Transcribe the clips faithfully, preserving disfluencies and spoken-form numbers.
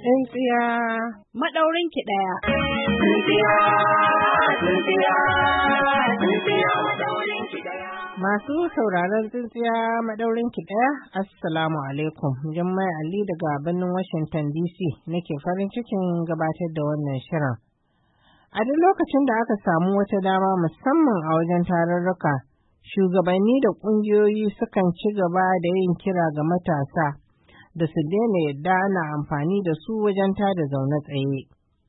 Tsintsiya maɗaurin ki ɗaya. Tsintsiya, tsintsiya, tsintsiya maɗaurin ki ɗaya. Masu sauraron tsintsiya maɗaurin ki ɗaya, Assalamu alaikum. Jummai Ali daga birnin Washington D C nake farin cikin gabatar da wannan shirin. A duk lokacin da aka samu wata dama musamman a wajen tarurruka, shugabanni da ƙungiyoyi sukan ci gaba da yin kira ga matasa da su daina yadda ana amfani da su wajen tada zaune tsaye.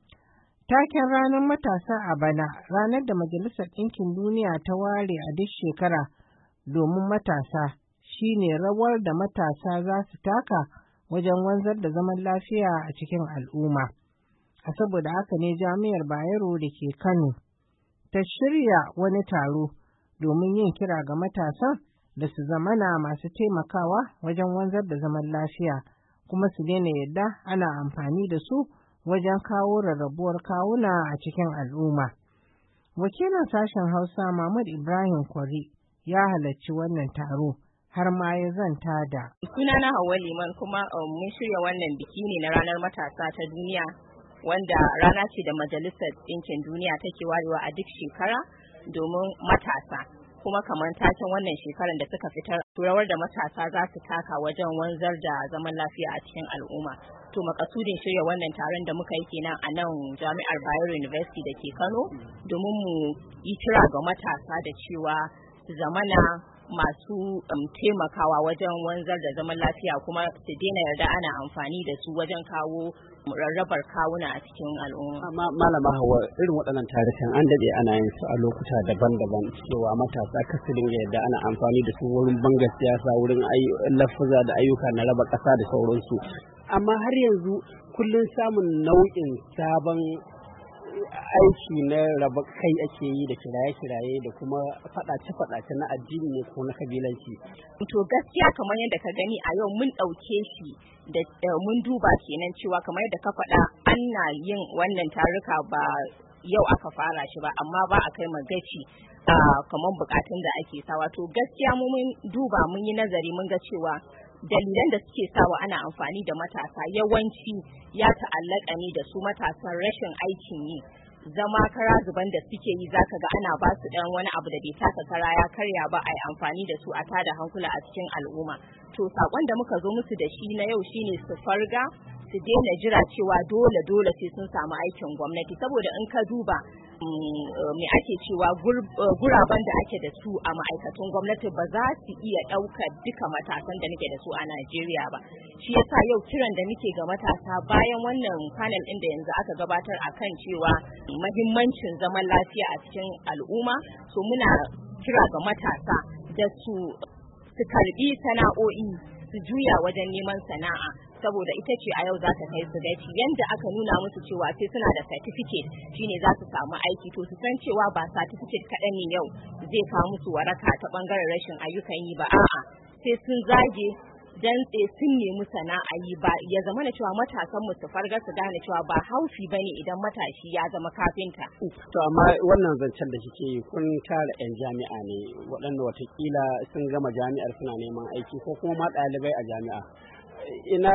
Taken ranar matasa a bana, ranar da Majalisar Ɗinkin Duniya ta ware a duk shekara domin matasa, shine rawar da matasa za su taka wajen wanzar da zaman lafiya a cikin al'umma. A saboda haka ne Jami'ar Bayero da ke Kano ta shirya wani taro domin yin kira ga matasan da su zamana masu taimakawa wajen wanzar da zaman lafiya, kuma su daina yadda ana amfani da su wajen kawo rarrabuwar kawuna a cikin al'umma. Wakilin sashen Hausa Mahmud Ibrahim Kwari ya halarci wannan taro har ma ya zanta da. Sunana Hauwa Liman, kuma mun shirya wannan biki ne na ranar matasa ta duniya, wanda rana ce da Majalisar Ɗinkin Duniya take warewa a duk shekara domin matasa. Kuma kamar taken wannan shekarar da suka fitar, rawar da matasa za su taka wajen wanzar da zaman lafiya a cikin al'umma. To makasudin shirya wannan taron da muka yi kenan a nan Jami'ar Bayero University da ke Kano, domin mu yi kira ga matasa da cewa su zamana masu um, taimakawa wajen wanzar da zaman lafiya, kuma su daina yarda ana amfani da su wajen kawo rarrabar kawuna a cikin al'umma. Amma malama Hauwa, irin waɗannan tarukan an daɗe ana yin su a lokuta daban-daban, cewa matasa kasu dinga yadda ana amfani da su wurin bangar siyasa, wurin lafuza da ayyuka na raba ƙasa da sauransu. Amma har yanzu kullum samun nau'in sabon aiki na raba kai ake yi da kiraye-kiraye da kuma faɗace-faɗace na addini ne ko na kabilanci. To gaskiya kamar yadda ka gani a yau mun ɗauke shi da mun duba kenan cewa kamar yadda ka faɗa ana yin wannan taruka ba yau aka fara shi ba, amma ba a kai magaci a kamar bukatun da ake sawa. To gaskiya mu mun duba mun yi nazari mun ga cewa dalilan da suke sawa ana amfani da matasa yawanci ya ta'allaka ne da su matasan rashin aikin yi, zama kara zuban da suke yi, zaka ga ana ba su dan wani abu da bai taka kara ya karya ba a yi amfani da su a tada hankula a cikin al'umma. To sakon da muka zo musu da shi na yau shine su farga, su daina jira cewa dole dole sai sun samu aikin gwamnati, saboda in ka duba me ake cewa guraben da ake da su a ma'aikatan gwamnati ba za su iya ɗaukar duka matasan da nake da su a Najeriya ba. Shi yasa yau kiran da muke ga matasa, bayan wannan panel ɗin da yanzu aka gabatar akan cewa mahimmancin zaman lafiya a cikin al'umma, so muna kira ga matasa da su su karbi sana'o'i, su juya wajen neman sana'a, saboda ita ce a yau za ta kai su gaci. Yanda aka nuna musu cewa sai suna da certificate shine za su samu aiki, to su san cewa ba certificate kaɗan ne yau zai kawo musu waraka ta ɓangaren rashin ayyukan yi ba, a'a sai sun zage dantse sun nemi sana'a yi. Ba ya zama na cewa matasan mu su farga su gane cewa ba haufi bane idan matashi ya zama kafinta. To amma wannan zancen da kike yi, kun tara 'yan jami'a ne waɗanda watakila sun gama jami'ar suna neman aiki, ko kuma ma ɗalibai a jami'a. Ina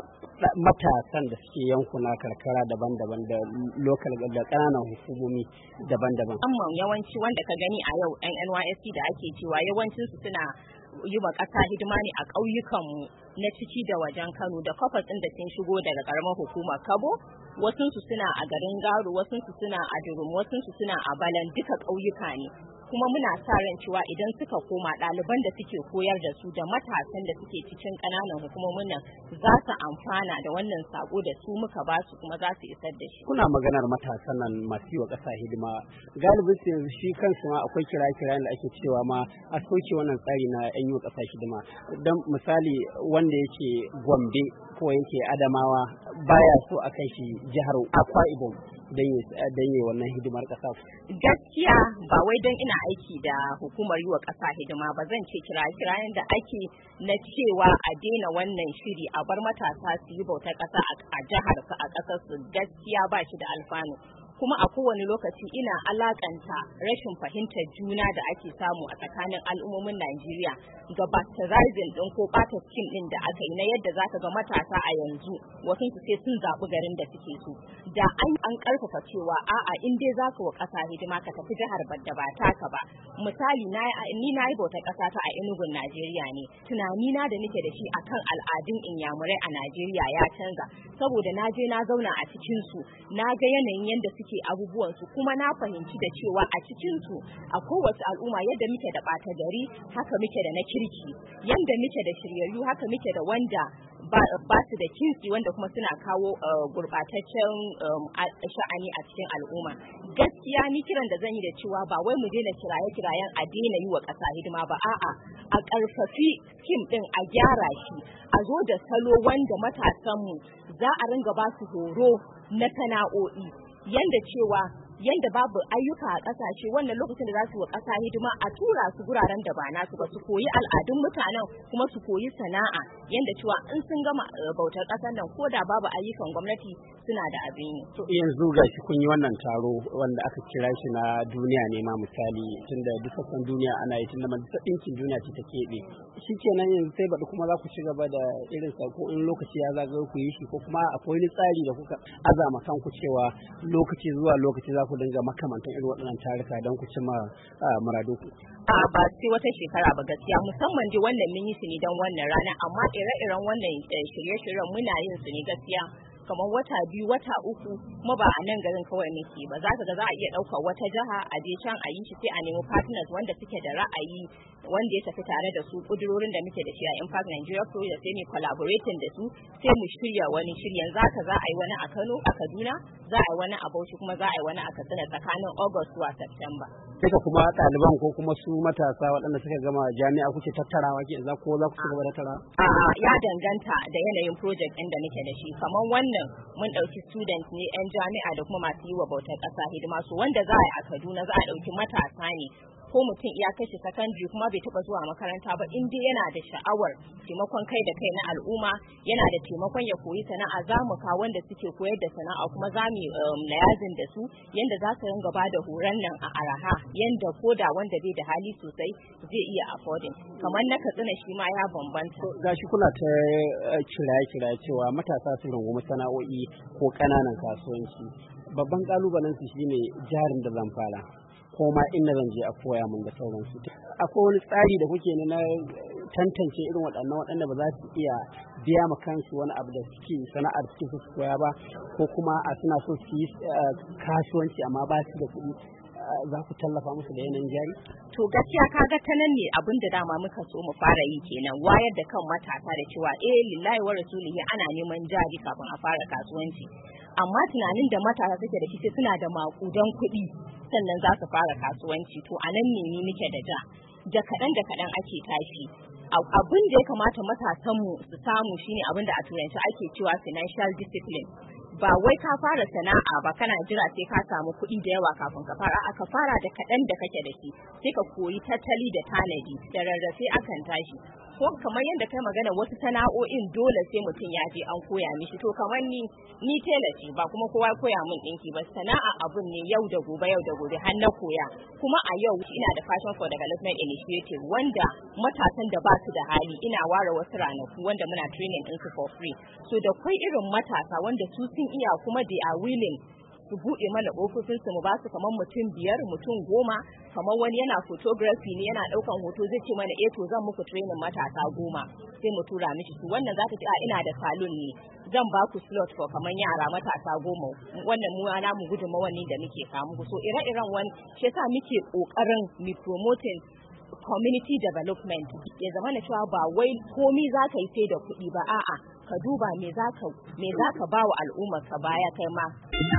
matasan da suke yankuna karkara daban-daban da lokal da ƙananan hukumomi daban-daban. Amma yawanci wanda ka gani a yau 'yan N Y S C da ake cewa yawancinsu suna yi wa ƙasa hidima ne a ƙauyukanmu na ciki da wajen Kano, da kwafas ɗin da sun shigo daga ƙaramar hukumar Kabo, wasunsu suna a garin Garu, wasunsu suna a Durum, wasunsu suna a Balan, duka ƙauyuka ne. Kuma muna sa ran cewa idan suka koma, ɗaliban da suke koyar da su da matasan da suke cikin ƙananan hukumomin nan za su amfana da wannan sako da su muka ba su, kuma za su isar da shi. Kuna maganar matasan nan masu yi wa ƙasa hidima, galibin su yanzu shi kansu ma akwai kira-kirayen da ake cewa ma a soke wannan tsari na 'yan yi wa ƙasa hidima. Don misali wanda yake Gombe ko yake Adamawa baya so a kai shi jihar Akwa Ibom don yi wannan hidimar ƙasa. Gaskiya ba wai don ina aiki da hukumar yi wa ƙasa hidima ba, zan ce kira-kirayen da ake na cewa a daina wannan shiri, a bar matasa su yi bautar ƙasa a jihar su, a ƙasar su, gaskiya ba shi da alfanu. kuma a kowane lokaci ina alakanta rashin fahimtar juna da ake samu a tsakanin al'ummomin Najeriya ga bastardizing din ko bata skin din da aka yi na yadda zaka ga matasa a yanzu wasu su sai sun zaɓi garin da suke so da an an karfafa cewa a'a in dai zaka wa ƙasa hidima ka tafi jihar da ba taka ba. Misali na ni na yi bautar ƙasa ta a Enugu Najeriya ne, tunani na da nake da shi akan al'adun Inyamurai a Najeriya ya canza saboda na je na zauna a cikin su na ga yanayin yadda suke abubuwan su kuma na fahimci da cewa a cikin su a kowace al'umma yadda muke da ɓata gari haka muke da na kirki, yadda muke da shiryayyu haka muke da wanda ba su da kinsi wanda kuma suna kawo gurbataccen sha'ani a cikin al'umma. Gaskiya ni kiran da zan yi da cewa ba wai mu daina kiraye-kirayen a daina yi wa ƙasa hidima ba, a'a a ƙarfafi skim ɗin a gyara shi, a zo da salo wanda matasanmu za a ringa ba su horo na sana'o'i yanda cewa yanda babu ayyuka a ƙasashe wannan lokacin da za su wa ƙasa hidima a tura su guraren da ba nasu ba su koyi al'adun mutanen kuma su koyi sana'a yanda cewa in sun gama bautar ƙasar nan ko da babu ayyukan gwamnati suna da abin yi. To yanzu ga shi kun yi wannan taro wanda aka kira shi na duniya ne ma misali tunda duk sassan duniya ana yi tunda majalisar ɗinkin duniya ce ta keɓe. Shi kenan yanzu sai baɗi kuma za ku ci gaba da irin sako in lokaci ya zagayo ku yi shi ko kuma akwai wani tsari da kuka azama kanku cewa lokaci zuwa lokaci za ku dinga makamantan irin waɗannan tarika don ku cimma muraduku. A ba sai wata shekara ba gaskiya musamman dai wannan mun yi su ne don wannan rana amma ire-iren wannan shirye-shiryen muna yin su ne gaskiya kamar wata biyu wata uku kuma ba a nan garin kawai muke ba za ka ga za a iya ɗaukar wata jiha a je can a yi shi sai a nemi partners wanda suke da ra'ayi wanda ya tafi tare da su kudurorin da muke da shi a Impact Nigeria Project sai mu collaborating da su sai mu shirya wani shiryen za ka za a yi wani a Kano a Kaduna za a yi wani a Bauchi kuma za a yi wani a Katsina tsakanin August zuwa September. Duka kuma ɗaliban ko kuma su matasa waɗanda suka gama jami'a kuke tattarawa ke za ko za ku ci gaba da tara? A'a ya danganta da yanayin project ɗin da muke da shi kamar wannan mun ɗauki students ne 'yan jami'a da kuma masu yi wa bautar ƙasa hidima su wanda za a yi a Kaduna za a ɗauki matasa ne ko mutum ya kashe secondary kuma bai taɓa zuwa makaranta ba in dai yana da sha'awar taimakon kai da kai na al'umma yana da taimakon ya koyi sana'a za mu kawo wanda suke koyar da sana'a kuma za mu layazin da su yanda za su ringa ba da horon nan a araha yanda ko da wanda bai da hali sosai zai iya affording kamar na Katsina shi ma ya bambanta. Gashi kuna ta kiraye-kiraye cewa matasa su rungumi sana'o'i ko ƙananan kasuwanci babban ƙalubalen su shine jarin da zan fara ko ma inda zan je a koya mun da sauransu. Akwai wani tsari da kuke na tantance irin waɗannan waɗanda ba za su iya biya ma kansu wani abu da suke sana'ar suke so su koya ba ko kuma a suna so su yi kasuwanci amma ba su da kuɗi za ku tallafa musu da yanayin jari? To gaskiya kaga ta nan ne abin da dama muka so mu fara yi kenan wayar da kan matasa da cewa eh lillahi wa rasulihi ana neman jari kafin a fara kasuwanci. Amma tunanin da matasa suke da shi sai suna da makudan kuɗi sannan za su fara kasuwanci to a nan ne ni nake da ja da kaɗan da kaɗan ake tashi abin da ya kamata matasanmu su samu shine abin da a turanci ake cewa financial discipline ba wai ka fara sana'a ba kana jira sai ka samu kuɗi da yawa kafin ka fara aka fara da kaɗan da kake da shi sai ka koyi tattali da tanadi da rarrafe akan tashi ko kamar yadda kai magana wasu sana'o'in dole sai mutum ya je an koya mishi to kamar ni ni tela ce ba kuma kowa koya min ɗinki ba sana'a abun ne yau da gobe yau da gobe har na koya kuma a yau ina da Fashion for Development Initiative wanda matasan da ba su da hali ina ware wasu ranaku wanda muna training ɗinsu for free so da kwai irin matasa wanda su sun iya kuma they are willing su buɗe mana ofishin su mu ba su kamar mutum biyar mutum goma kamar wani yana photography ne yana ɗaukan hoto zai ce mana eh to zan muku training matasa goma sai mu tura mishi su wannan za ta ce a ina da salon ne zan ba ku slot for kamar yara matasa goma wannan mu ana mu gudunmawa ne da muke kawo muku so ire-iren wani shi yasa muke kokarin mu promoting community development ya zama na cewa ba wai komi za ka yi sai da kuɗi ba a'a ka duba me za ka me za ka ba wa al'ummar ka baya kai ma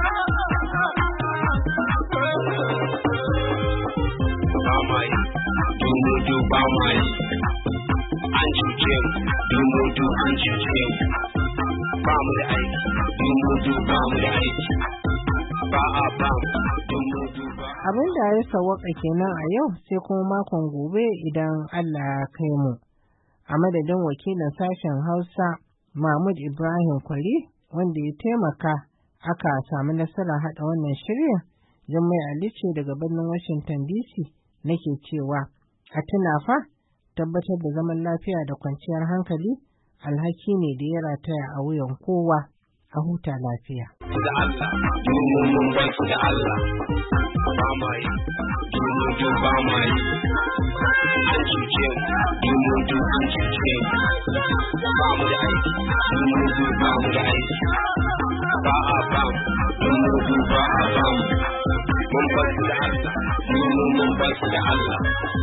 ba mai an cuce dumudu an cuce ba mu da aiki dumudu ba mu da aiki ba a ba dumudu ba abin da ya sawwaka kenan a yau sai kuma makon gobe idan Allah ya kai mu a madadin wakilin sashen Hausa Mahmud Ibrahim Kwari wanda ya taimaka aka samu nasarar haɗa wannan shirin. Jummai Ali ce daga birnin Washington D C nake cewa a tuna fa tabbatar da zaman lafiya da kwanciyar hankali alhaki ne da ya rataya a wuyan kowa. A huta lafiya. Da Allah, mun ban da Allah, ba ma yi, mun ba ma yi, an cuce mu, mun an cuce mu, ba mu da aiki, mun ba mu da aiki, ba a ba mu, mun ba a ba mu, mun ban da Allah, mun ban da Allah.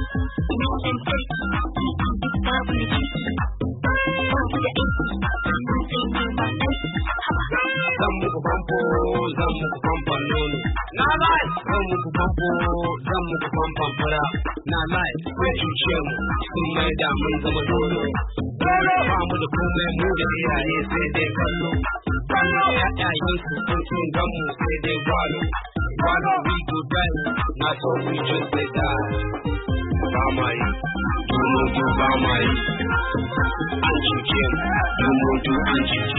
Zan muku famfo, zan muku famfon nono. Na lai, zan muku famfo, zan muku famfon fura. Na lai, kun cuce mu, sun mai da mun zama dolo. Ba mu da komai mu da iyaye sai dai kallo. Kallo ƴaƴayen su sun sun gan mu sai dai gwalo. Gwalo we go die, na so we just dey die. Ba ma yi, dumudu ba ma yi. An cuce mu, dumudu an cuce